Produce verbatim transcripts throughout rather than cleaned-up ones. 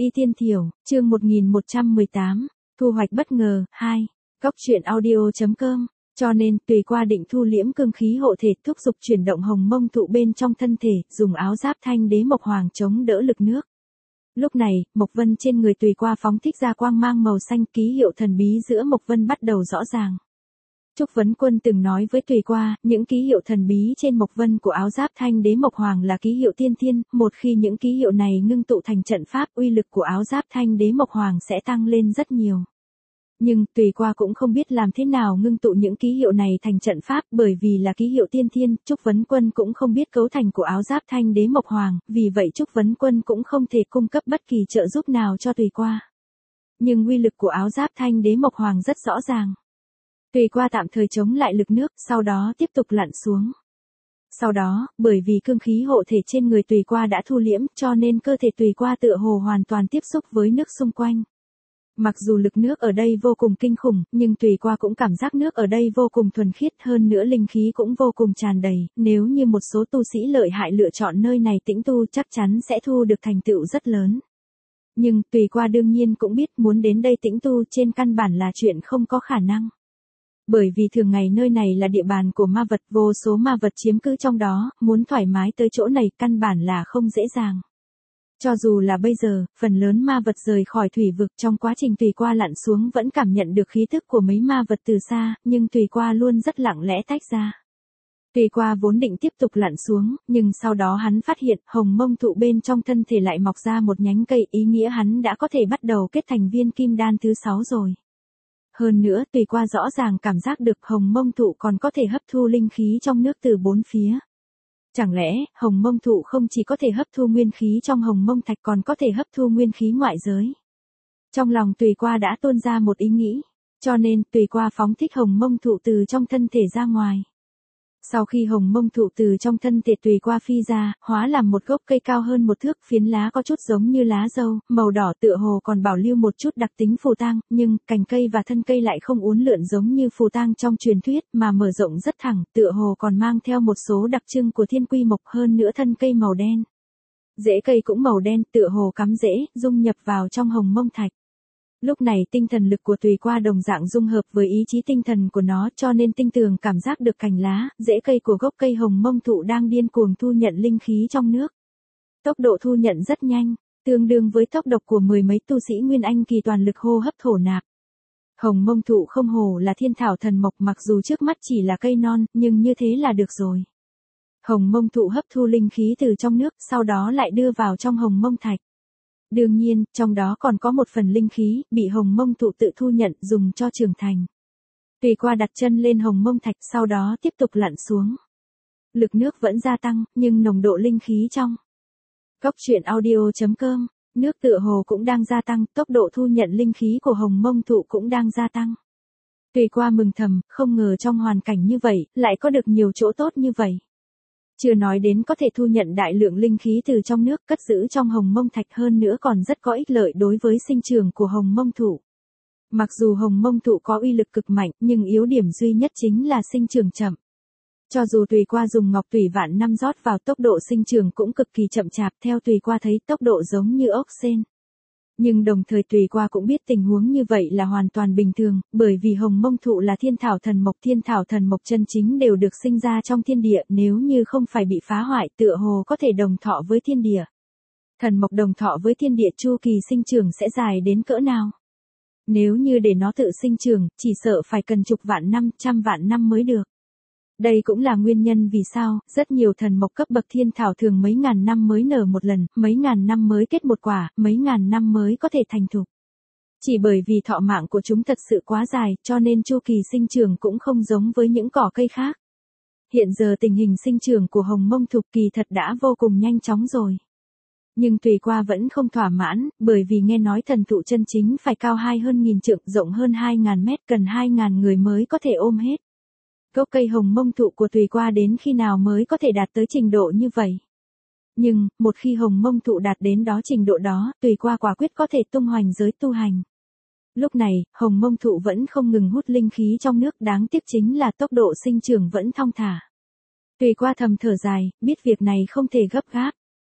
Y Tiên Thiểu, chương một nghìn một trăm mười tám, thu hoạch bất ngờ, hai, góc truyện audio.com, cho nên tùy qua định thu liễm cương khí hộ thể thúc giục chuyển động hồng mông thụ bên trong thân thể, dùng áo giáp thanh đế mộc hoàng chống đỡ lực nước. Lúc này, mộc vân trên người tùy qua phóng thích ra quang mang màu xanh, ký hiệu thần bí giữa mộc vân bắt đầu rõ ràng. Trúc Vấn Quân từng nói với tùy qua, những ký hiệu thần bí trên mộc vân của áo giáp thanh đế mộc hoàng là ký hiệu tiên thiên, một khi những ký hiệu này ngưng tụ thành trận pháp, uy lực của áo giáp thanh đế mộc hoàng sẽ tăng lên rất nhiều. Nhưng, tùy qua cũng không biết làm thế nào ngưng tụ những ký hiệu này thành trận pháp, bởi vì là ký hiệu tiên thiên, Trúc Vấn Quân cũng không biết cấu thành của áo giáp thanh đế mộc hoàng, vì vậy Trúc Vấn Quân cũng không thể cung cấp bất kỳ trợ giúp nào cho tùy qua. Nhưng uy lực của áo giáp thanh đế mộc hoàng rất rõ ràng. Tùy qua tạm thời chống lại lực nước, sau đó tiếp tục lặn xuống. Sau đó, bởi vì cương khí hộ thể trên người tùy qua đã thu liễm, cho nên cơ thể tùy qua tựa hồ hoàn toàn tiếp xúc với nước xung quanh. Mặc dù lực nước ở đây vô cùng kinh khủng, nhưng tùy qua cũng cảm giác nước ở đây vô cùng thuần khiết, hơn nữa linh khí cũng vô cùng tràn đầy, nếu như một số tu sĩ lợi hại lựa chọn nơi này tĩnh tu chắc chắn sẽ thu được thành tựu rất lớn. Nhưng, tùy qua đương nhiên cũng biết muốn đến đây tĩnh tu trên căn bản là chuyện không có khả năng. Bởi vì thường ngày nơi này là địa bàn của ma vật, vô số ma vật chiếm cứ trong đó, muốn thoải mái tới chỗ này căn bản là không dễ dàng. Cho dù là bây giờ, phần lớn ma vật rời khỏi thủy vực, trong quá trình tùy qua lặn xuống vẫn cảm nhận được khí thức của mấy ma vật từ xa, nhưng tùy qua luôn rất lặng lẽ tách ra. Tùy qua vốn định tiếp tục lặn xuống, nhưng sau đó hắn phát hiện hồng mông thụ bên trong thân thể lại mọc ra một nhánh cây, ý nghĩa hắn đã có thể bắt đầu kết thành viên kim đan thứ sáu rồi. Hơn nữa, tùy qua rõ ràng cảm giác được hồng mông thụ còn có thể hấp thu linh khí trong nước từ bốn phía. Chẳng lẽ, hồng mông thụ không chỉ có thể hấp thu nguyên khí trong hồng mông thạch còn có thể hấp thu nguyên khí ngoại giới? Trong lòng tùy qua đã tuôn ra một ý nghĩ, cho nên tùy qua phóng thích hồng mông thụ từ trong thân thể ra ngoài. Sau khi hồng mông thụ từ trong thân thể tùy qua phi ra, hóa làm một gốc cây cao hơn một thước, phiến lá có chút giống như lá dâu, màu đỏ tựa hồ còn bảo lưu một chút đặc tính phù tang, nhưng cành cây và thân cây lại không uốn lượn giống như phù tang trong truyền thuyết, mà mở rộng rất thẳng, tựa hồ còn mang theo một số đặc trưng của thiên quy mộc, hơn nữa thân cây màu đen. Rễ cây cũng màu đen, tựa hồ cắm rễ, dung nhập vào trong hồng mông thạch. Lúc này tinh thần lực của tùy qua đồng dạng dung hợp với ý chí tinh thần của nó, cho nên tinh tường cảm giác được cành lá, rễ cây của gốc cây hồng mông thụ đang điên cuồng thu nhận linh khí trong nước. Tốc độ thu nhận rất nhanh, tương đương với tốc độ của mười mấy tu sĩ Nguyên Anh kỳ toàn lực hô hấp thổ nạp. Hồng mông thụ không hổ là thiên thảo thần mộc, mặc dù trước mắt chỉ là cây non, nhưng như thế là được rồi. Hồng mông thụ hấp thu linh khí từ trong nước, sau đó lại đưa vào trong hồng mông thạch. Đương nhiên, trong đó còn có một phần linh khí, bị hồng mông thụ tự thu nhận, dùng cho trưởng thành. Tùy qua đặt chân lên hồng mông thạch, sau đó tiếp tục lặn xuống. Lực nước vẫn gia tăng, nhưng nồng độ linh khí trong góc truyện audio.com, nước tựa hồ cũng đang gia tăng, tốc độ thu nhận linh khí của hồng mông thụ cũng đang gia tăng. Tùy qua mừng thầm, không ngờ trong hoàn cảnh như vậy, lại có được nhiều chỗ tốt như vậy. Chưa nói đến có thể thu nhận đại lượng linh khí từ trong nước, cất giữ trong hồng mông thạch, hơn nữa còn rất có ích lợi đối với sinh trưởng của hồng mông thụ. Mặc dù hồng mông thụ có uy lực cực mạnh, nhưng yếu điểm duy nhất chính là sinh trưởng chậm. Cho dù tùy qua dùng ngọc tùy vạn năm rót vào, tốc độ sinh trưởng cũng cực kỳ chậm chạp, theo tùy qua thấy tốc độ giống như ốc sên. Nhưng đồng thời tùy qua cũng biết tình huống như vậy là hoàn toàn bình thường, bởi vì hồng mông thụ là thiên thảo thần mộc, thiên thảo thần mộc chân chính đều được sinh ra trong thiên địa, nếu như không phải bị phá hoại, tựa hồ có thể đồng thọ với thiên địa. Thần mộc đồng thọ với thiên địa, chu kỳ sinh trưởng sẽ dài đến cỡ nào? Nếu như để nó tự sinh trưởng, chỉ sợ phải cần chục vạn năm, trăm vạn năm mới được. Đây cũng là nguyên nhân vì sao, rất nhiều thần mộc cấp bậc thiên thảo thường mấy ngàn năm mới nở một lần, mấy ngàn năm mới kết một quả, mấy ngàn năm mới có thể thành thục. Chỉ bởi vì thọ mạng của chúng thật sự quá dài, cho nên chu kỳ sinh trưởng cũng không giống với những cỏ cây khác. Hiện giờ tình hình sinh trưởng của hồng mông thụ kỳ thật đã vô cùng nhanh chóng rồi. Nhưng tùy qua vẫn không thỏa mãn, bởi vì nghe nói thần thụ chân chính phải cao hai hơn nghìn trượng, rộng hơn hai ngàn mét, cần hai ngàn người mới có thể ôm hết. Gốc cây hồng mông thụ của tùy qua đến khi nào mới có thể đạt tới trình độ như vậy? Nhưng, một khi hồng mông thụ đạt đến đó trình độ đó, tùy qua quả quyết có thể tung hoành giới tu hành. Lúc này, hồng mông thụ vẫn không ngừng hút linh khí trong nước, đáng tiếc chính là tốc độ sinh trưởng vẫn thong thả. Tùy qua thầm thở dài, biết việc này không thể gấp gáp.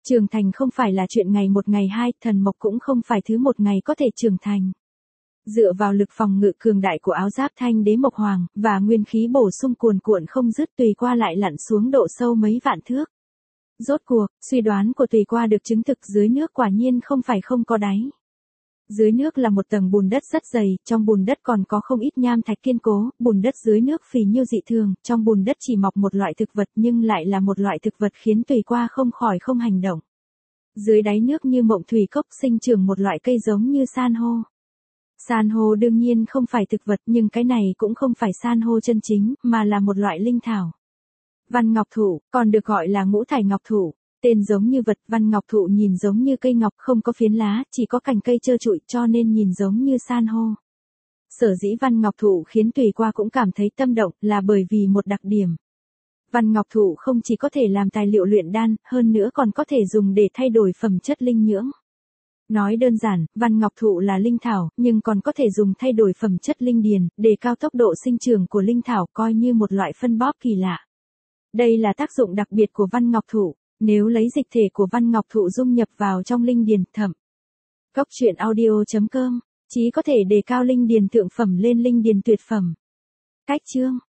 Trưởng thành không phải là chuyện ngày một ngày hai, thần mộc cũng không phải thứ một ngày có thể trưởng thành. Dựa vào lực phòng ngự cường đại của áo giáp thanh đế mộc hoàng, và nguyên khí bổ sung cuồn cuộn không dứt, Tùy Qua lại lặn xuống độ sâu mấy vạn thước. Rốt cuộc, suy đoán của Tùy Qua được chứng thực, dưới nước quả nhiên không phải không có đáy. Dưới nước là một tầng bùn đất rất dày, trong bùn đất còn có không ít nham thạch kiên cố, bùn đất dưới nước phì nhiêu dị thường, trong bùn đất chỉ mọc một loại thực vật nhưng lại là một loại thực vật khiến Tùy Qua không khỏi không hành động. Dưới đáy nước như mộng thủy cốc sinh trưởng một loại cây giống như san hô. San hô đương nhiên không phải thực vật, nhưng cái này cũng không phải san hô chân chính, mà là một loại linh thảo. Văn ngọc thụ, còn được gọi là ngũ thải ngọc thụ. Tên giống như vật, văn ngọc thụ nhìn giống như cây ngọc, không có phiến lá, chỉ có cành cây trơ trụi, cho nên nhìn giống như san hô. Sở dĩ văn ngọc thụ khiến Tùy Qua cũng cảm thấy tâm động, là bởi vì một đặc điểm. Văn ngọc thụ không chỉ có thể làm tài liệu luyện đan, hơn nữa còn có thể dùng để thay đổi phẩm chất linh nhưỡng. Nói đơn giản, văn ngọc thụ là linh thảo, nhưng còn có thể dùng thay đổi phẩm chất linh điền, để cao tốc độ sinh trưởng của linh thảo, coi như một loại phân bóp kỳ lạ. Đây là tác dụng đặc biệt của văn ngọc thụ. Nếu lấy dịch thể của văn ngọc thụ dung nhập vào trong linh điền, thẩm Cốc truyện audio chấm com, chí có thể đề cao linh điền thượng phẩm lên linh điền tuyệt phẩm. Cách chương